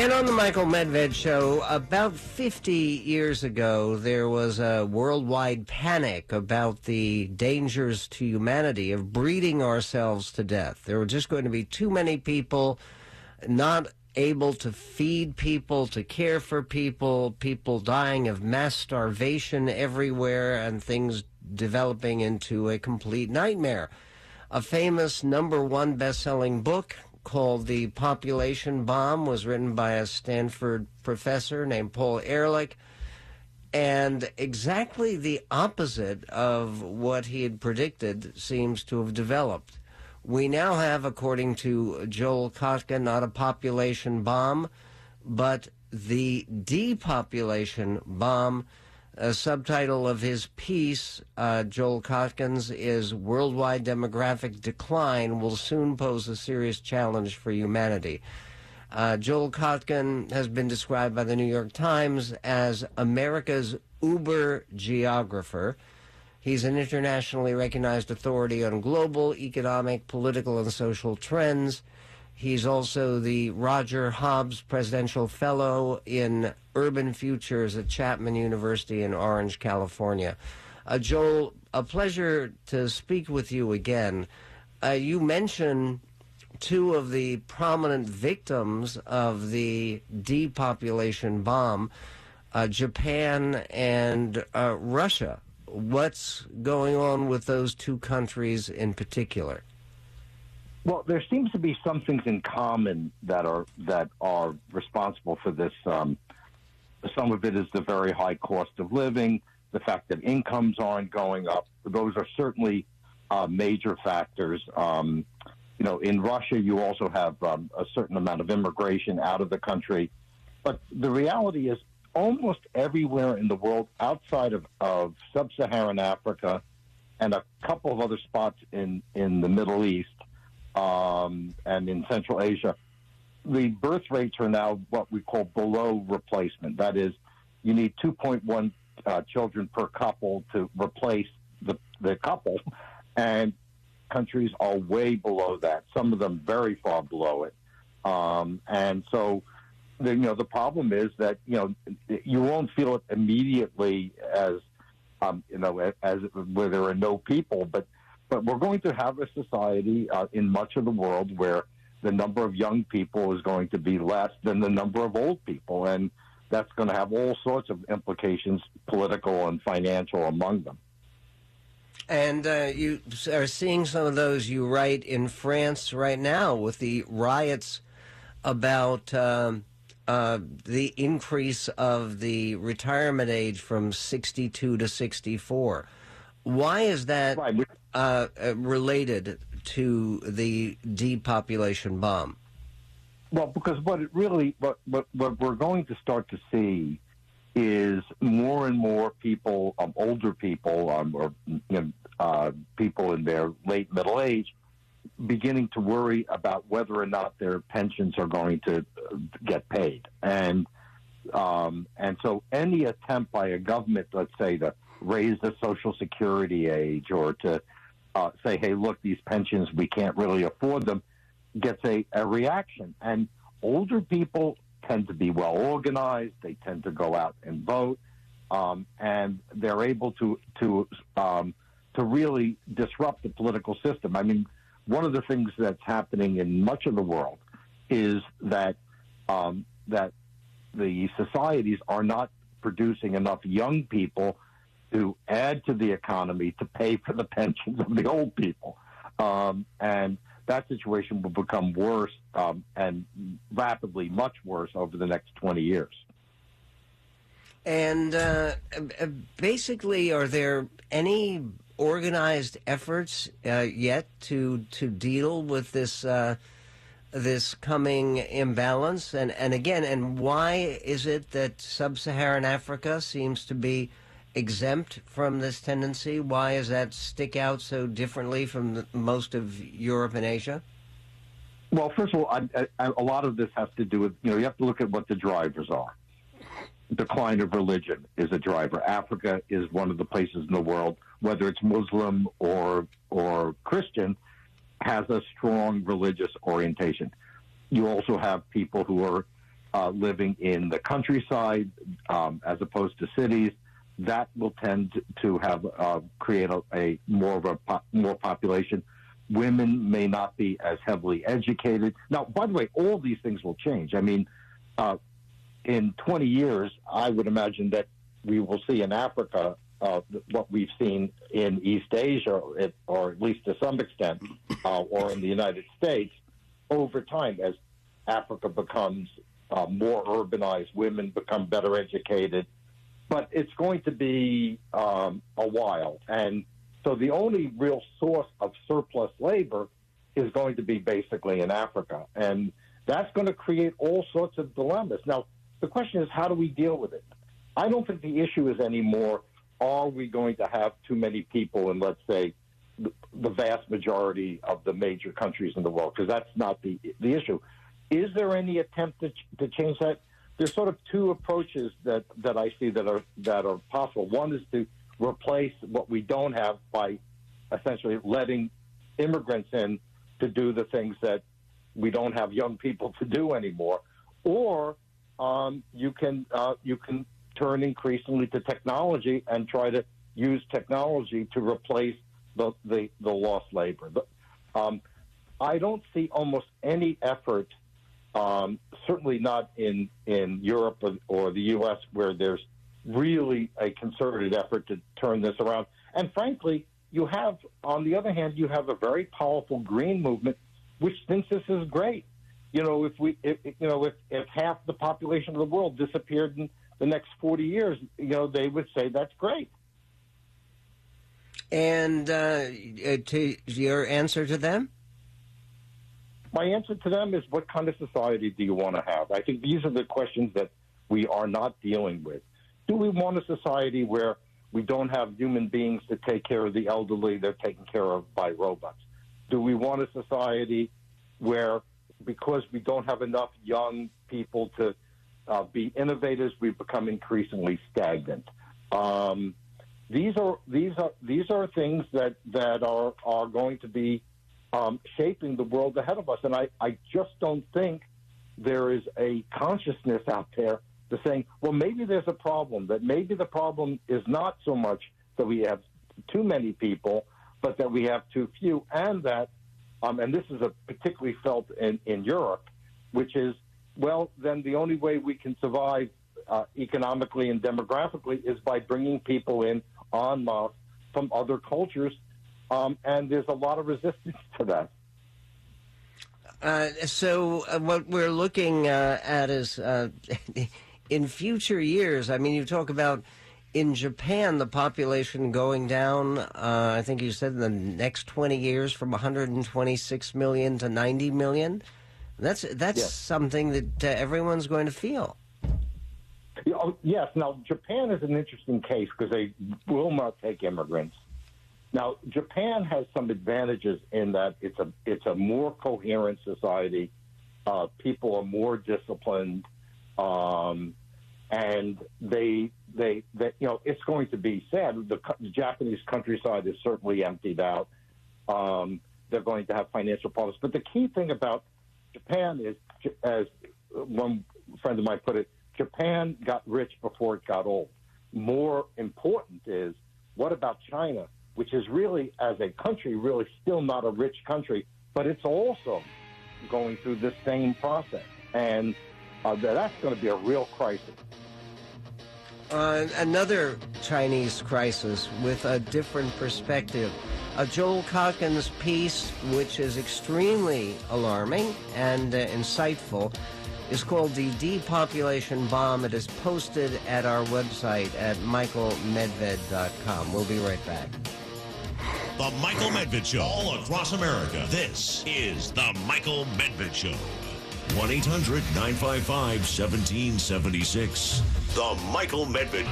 And on the Michael Medved Show, about 50 years ago, there was a worldwide panic about the dangers to humanity of breeding ourselves to death. There were just going to be too many people not able to feed people, to care for people, people dying of mass starvation everywhere, and things developing into a complete nightmare. A famous #1 best-selling book called The Population Bomb was written by a Stanford professor named Paul Ehrlich, and exactly the opposite of what he had predicted seems to have developed. We now have, according to Joel Kotkin, not a population bomb, but the depopulation bomb. A subtitle of his piece, Joel Kotkin's, is "Worldwide Demographic Decline Will Soon Pose a Serious Challenge for Humanity." Joel Kotkin has been described by the New York Times as America's Uber geographer. He's an internationally recognized authority on global, economic, political, and social trends. He's also the Roger Hobbs Presidential Fellow in Urban Futures at Chapman University in Orange, California. Joel, a pleasure to speak with you again. You mentioned two of the prominent victims of the depopulation bomb, Japan and Russia. What's going on with those two countries in particular? Well, there seems to be some things in common that are responsible for this. Some of it is the very high cost of living, the fact that incomes aren't going up. Those are certainly major factors. In Russia, you also have a certain amount of immigration out of the country. But the reality is almost everywhere in the world outside of sub-Saharan Africa and a couple of other spots in the Middle East, and in Central Asia, the birth rates are now what we call below replacement. That is, you need 2.1 children per couple to replace the couple, and countries are way below that, some of them very far below it. And so, the problem is that, you won't feel it immediately as where there are no people, but we're going to have a society in much of the world where the number of young people is going to be less than the number of old people, and that's going to have all sorts of implications, political and financial, among them. And you are seeing some of those, you write, in France right now with the riots about the increase of the retirement age from 62 to 64. Why is that related to the depopulation bomb? Well, because what we're going to start to see is more and more people, older people, or people in their late middle age, beginning to worry about whether or not their pensions are going to get paid, and so any attempt by a government, let's say, to raise the Social Security age or to say, hey, look, these pensions, we can't really afford them, gets a reaction. And older people tend to be well organized. They tend to go out and vote, and they're able to really disrupt the political system. I mean, one of the things that's happening in much of the world is that that the societies are not producing enough young people to add to the economy to pay for the pensions of the old people. And that situation will become worse and rapidly much worse over the next 20 years. And basically, are there any organized efforts yet to deal with this coming imbalance? And why is it that sub-Saharan Africa seems to be exempt from this tendency? Why does that stick out so differently from most of Europe and Asia? Well, first of all, a lot of this has to do with, you have to look at what the drivers are. Decline of religion is a driver. Africa is one of the places in the world, whether it's Muslim or Christian, has a strong religious orientation. You also have people who are living in the countryside as opposed to cities. That will tend to have create a more of a more population. Women may not be as heavily educated. Now, by the way, all these things will change. I mean, in 20 years, I would imagine that we will see in Africa what we've seen in East Asia, or at least to some extent, or in the United States, over time as Africa becomes more urbanized, women become better educated. But it's going to be a while. And so the only real source of surplus labor is going to be basically in Africa. And that's going to create all sorts of dilemmas. Now, the question is, how do we deal with it? I don't think the issue is anymore, are we going to have too many people in, let's say, the vast majority of the major countries in the world? Because that's not the issue. Is there any attempt to change that? There's sort of two approaches that I see that are possible. One is to replace what we don't have by essentially letting immigrants in to do the things that we don't have young people to do anymore. Or you can turn increasingly to technology and try to use technology to replace the lost labor. But, I don't see almost any effort, certainly not in Europe or the U.S., where there's really a concerted effort to turn this around. And frankly, you have, on the other hand, you have a very powerful green movement which thinks this is great. You know, if half the population of the world disappeared in the next 40 years, you know, they would say that's great. And to your answer to them? My answer to them is, what kind of society do you want to have? I think these are the questions that we are not dealing with. Do we want a society where we don't have human beings to take care of the elderly, they're taken care of by robots? Do we want a society where, because we don't have enough young people to be innovators, we've become increasingly stagnant? These are things that are going to be shaping the world ahead of us. And I just don't think there is a consciousness out there to saying, well, maybe there's a problem, that maybe the problem is not so much that we have too many people, but that we have too few, and that, and this is particularly felt in Europe, which is, well, then the only way we can survive economically and demographically is by bringing people in en masse from other cultures. And there's a lot of resistance to that. So what we're looking at is, in future years, I mean, you talk about in Japan, the population going down, I think you said in the next 20 years from 126 million to 90 million. That's yes. Something that everyone's going to feel. Yes. Now, Japan is an interesting case because they will not take immigrants. Now, Japan has some advantages in that it's a more coherent society. People are more disciplined, and they it's going to be sad. The Japanese countryside is certainly emptied out. They're going to have financial problems. But the key thing about Japan is, as one friend of mine put it, Japan got rich before it got old. More important is, what about China, which is really, as a country, really still not a rich country, but it's also going through the same process. And that's going to be a real crisis. Another Chinese crisis with a different perspective. Joel Calkin's piece, which is extremely alarming and insightful, is called The Depopulation Bomb. It is posted at our website at michaelmedved.com. We'll be right back. The Michael Medved Show, all across America. This is The Michael Medved Show. 1-800-955-1776. The Michael Medved.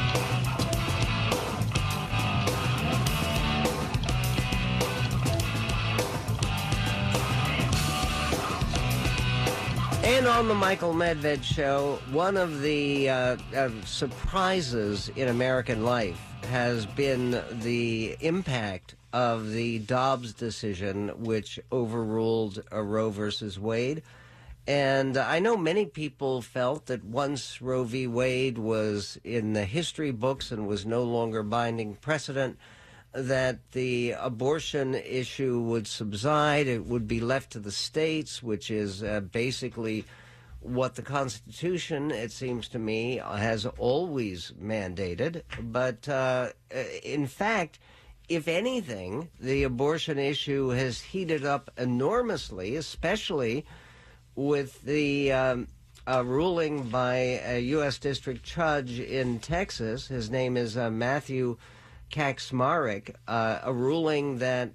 And on the Michael Medved Show, one of the surprises in American life has been the impact of the Dobbs decision, which overruled Roe versus Wade. And I know many people felt that once Roe v. Wade was in the history books and was no longer binding precedent, that the abortion issue would subside. It would be left to the states, which is basically what the Constitution, it seems to me, has always mandated. But in fact, if anything, the abortion issue has heated up enormously, especially with the ruling by a U.S. District Judge in Texas. His name is Matthew Kacsmaryk, a ruling that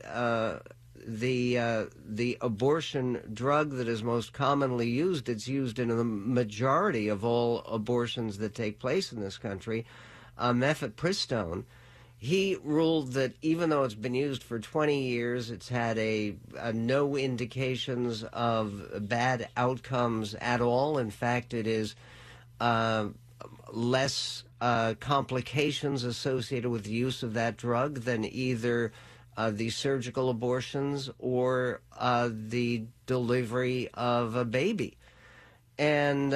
the abortion drug that is most commonly used, it's used in the majority of all abortions that take place in this country, mifepristone. He ruled that even though it's been used for 20 years, it's had no indications of bad outcomes at all. In fact, it is less complications associated with the use of that drug than either the surgical abortions or the delivery of a baby. And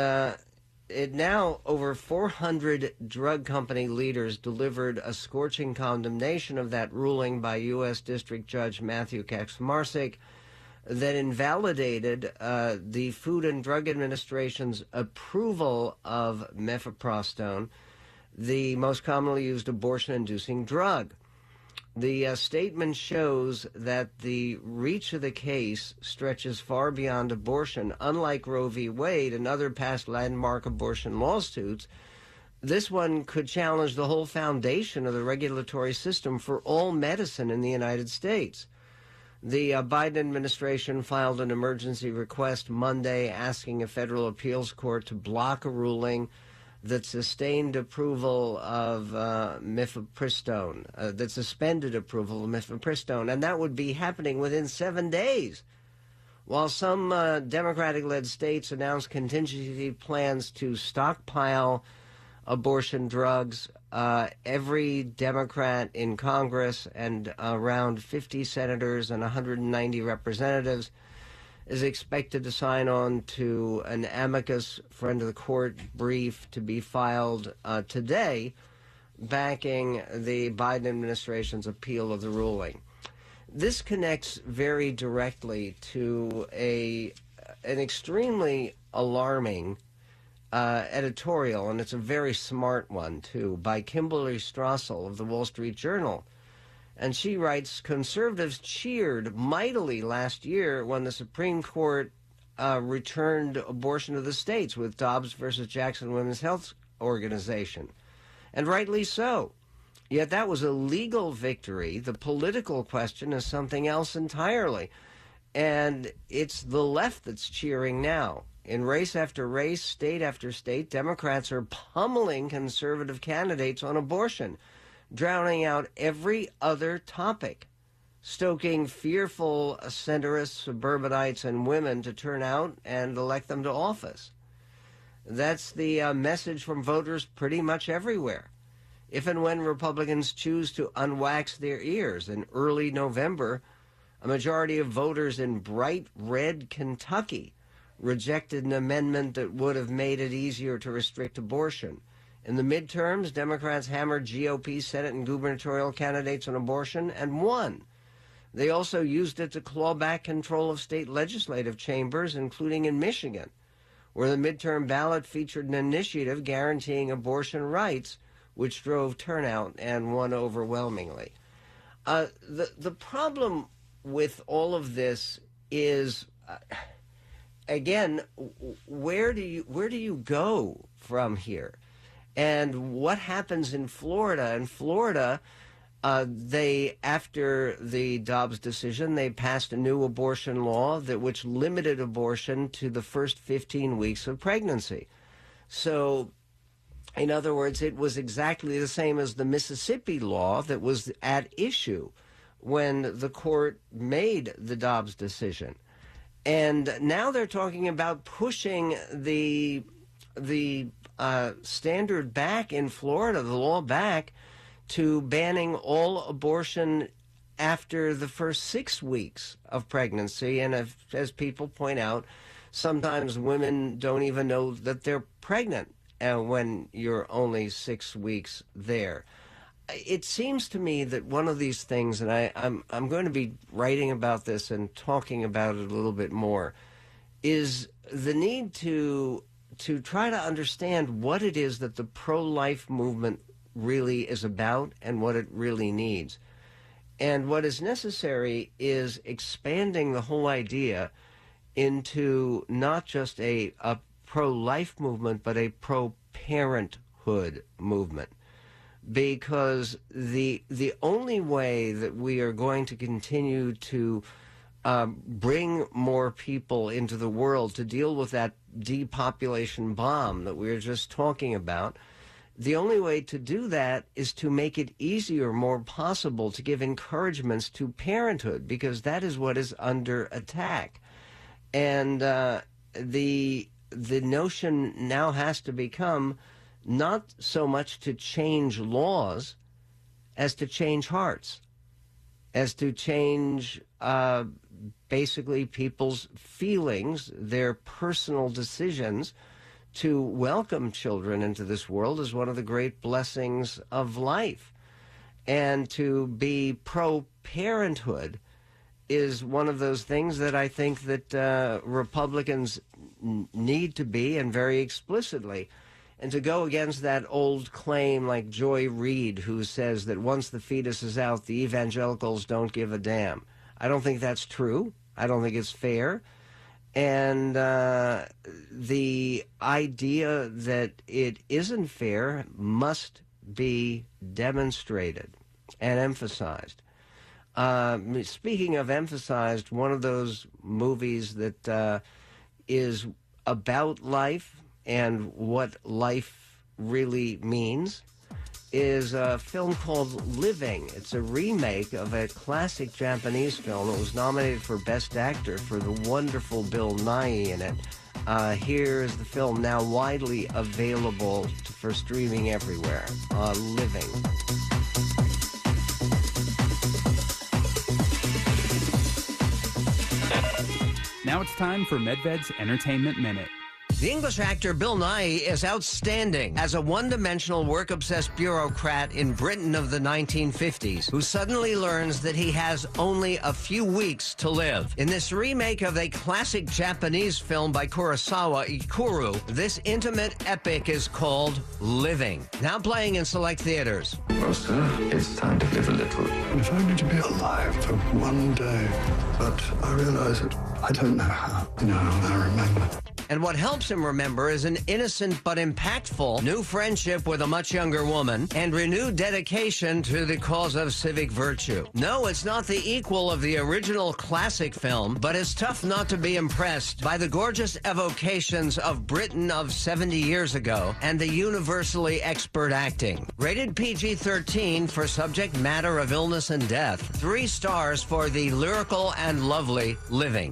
it now, over 400 drug company leaders delivered a scorching condemnation of that ruling by U.S. District Judge Matthew Kacsmaryk that invalidated the Food and Drug Administration's approval of mifepristone, the most commonly used abortion-inducing drug. The statement shows that the reach of the case stretches far beyond abortion. Unlike Roe v. Wade and other past landmark abortion lawsuits, this one could challenge the whole foundation of the regulatory system for all medicine in the United States. The Biden administration filed an emergency request Monday asking a federal appeals court to block a ruling that sustained approval of mifepristone, that suspended approval of mifepristone, and that would be happening within 7 days. While some Democratic-led states announced contingency plans to stockpile abortion drugs, every Democrat in Congress and around 50 senators and 190 representatives is expected to sign on to an amicus friend of the court brief to be filed today backing the Biden administration's appeal of the ruling. This connects very directly to an extremely alarming editorial, and it's a very smart one, too, by Kimberly Strassel of the Wall Street Journal. And she writes, conservatives cheered mightily last year when the Supreme Court returned abortion to the states with Dobbs versus Jackson Women's Health Organization. And rightly so. Yet that was a legal victory. The political question is something else entirely. And it's the left that's cheering now. In race after race, state after state, Democrats are pummeling conservative candidates on abortion, drowning out every other topic, stoking fearful centrists, suburbanites, and women to turn out and elect them to office. That's the message from voters pretty much everywhere. If and when Republicans choose to unwax their ears in early November, a majority of voters in bright red Kentucky rejected an amendment that would have made it easier to restrict abortion. In the midterms, Democrats hammered GOP Senate and gubernatorial candidates on abortion and won. They also used it to claw back control of state legislative chambers, including in Michigan, where the midterm ballot featured an initiative guaranteeing abortion rights, which drove turnout and won overwhelmingly. The problem with all of this is, again, where do you go from here? And what happens in Florida? In Florida, after the Dobbs decision, they passed a new abortion law which limited abortion to the first 15 weeks of pregnancy. So, in other words, it was exactly the same as the Mississippi law that was at issue when the court made the Dobbs decision. And now they're talking about pushing the standard back in Florida, the law back, to banning all abortion after the first 6 weeks of pregnancy. And as people point out, Sometimes women don't even know that they're pregnant when you're only 6 weeks there. It seems to me that one of these things, and I'm going to be writing about this and talking about it a little bit more, is the need to try to understand what it is that the pro-life movement really is about and what it really needs. And what is necessary is expanding the whole idea into not just a pro-life movement, but a pro-parenthood movement. Because the only way that we are going to continue to bring more people into the world to deal with that depopulation bomb that we were just talking about, the only way to do that is to make it easier, more possible, to give encouragements to parenthood, because that is what is under attack. And the notion now has to become not so much to change laws as to change hearts, as to change basically people's feelings, their personal decisions to welcome children into this world is one of the great blessings of life. And to be pro-parenthood is one of those things that I think that Republicans need to be, and very explicitly. And to go against that old claim like Joy Reid, who says that once the fetus is out, the evangelicals don't give a damn. I don't think that's true. I don't think it's fair. And the idea that it isn't fair must be demonstrated and emphasized. Speaking of emphasized, one of those movies that is about life and what life really means is a film called Living. It's a remake of a classic Japanese film. It was nominated for Best Actor for the wonderful Bill Nighy in it. Here's the film, now widely available for streaming everywhere. Living. Now it's time for Medved's Entertainment Minute. The English actor Bill Nighy is outstanding as a one-dimensional, work-obsessed bureaucrat in Britain of the 1950s who suddenly learns that he has only a few weeks to live. In this remake of a classic Japanese film by Kurosawa, Ikuru, this intimate epic is called Living. Now playing in select theaters. Well, sir, it's time to live a little. If only to be alive for one day. But I realize that I don't know how. Now I remember. And what helps him remember is an innocent but impactful new friendship with a much younger woman and renewed dedication to the cause of civic virtue. No, it's not the equal of the original classic film, but it's tough not to be impressed by the gorgeous evocations of Britain of 70 years ago and the universally expert acting. Rated PG-13 for subject matter of illness and death. 3 stars for the lyrical and lovely Living.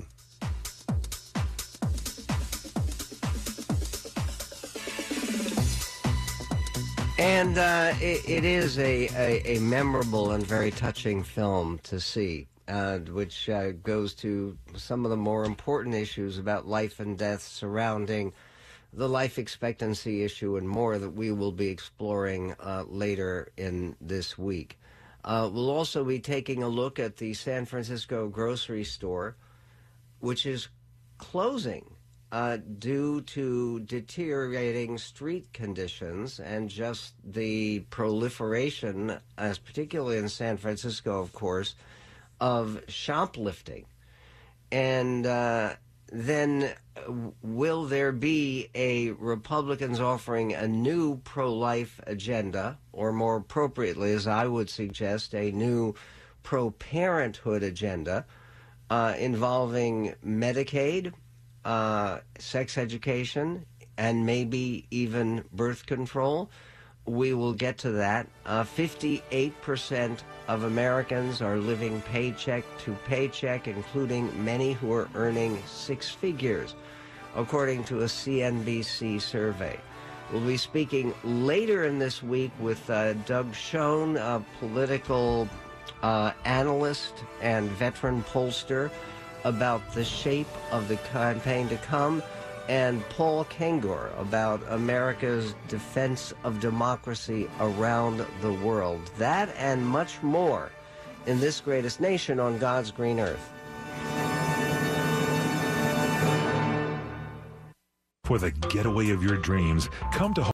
And it is a memorable and very touching film to see, which goes to some of the more important issues about life and death surrounding the life expectancy issue and more that we will be exploring later in this week. We'll also be taking a look at the San Francisco grocery store, which is closing due to deteriorating street conditions and just the proliferation, as particularly in San Francisco, of course, of shoplifting. And then will there be a Republicans offering a new pro-life agenda, or more appropriately, as I would suggest, a new pro-parenthood agenda involving Medicaid, sex education, and maybe even birth control? We will get to that. 58% of Americans are living paycheck to paycheck, including many who are earning 6 figures, according to a CNBC survey. We'll be speaking later in this week with Doug Schoen, a political analyst and veteran pollster, about the shape of the campaign to come, and Paul Kengor about America's defense of democracy around the world. That and much more in This Greatest Nation on God's Green Earth. For the getaway of your dreams, come to